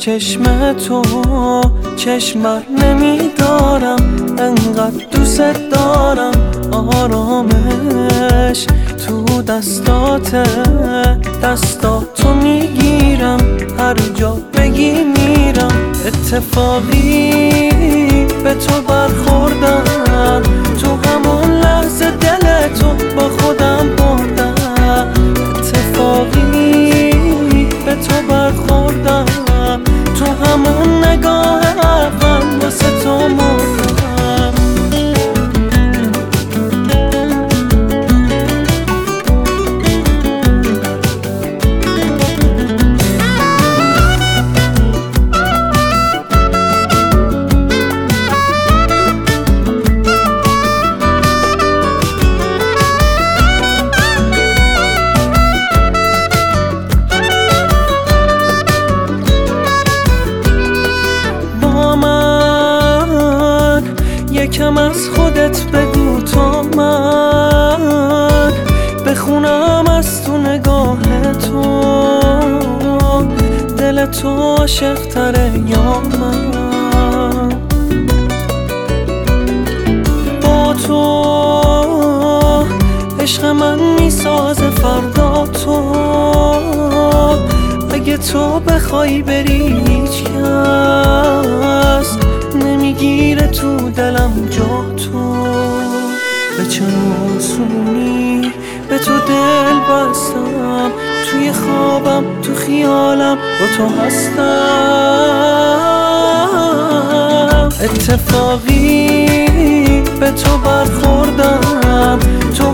چشم تو چشم بر نمیدارم، انقدر دوست دارم. آرامش تو دستاته، دستاتو میگیرم، هر جا بگی میرم. اتفاقی به تو برخوردم، تو همون لحظه دلتو با خودم بردم. اتفاقی به تو برخوردم، تو همون نگاه اول واسه تو مردم. یکم از خودت بگو تا من بخونم از تو نگاه تو، دل تو عاشق تره یا من؟ با تو عشق من میسازه فردا تو، اگه تو بخوای بری هیچ کس نمیگیره تو دلم جا تو. به چه آسونی به تو دل بستم، توی خوابم تو خیالم با تو هستم. اتفاقی به تو برخوردم، تو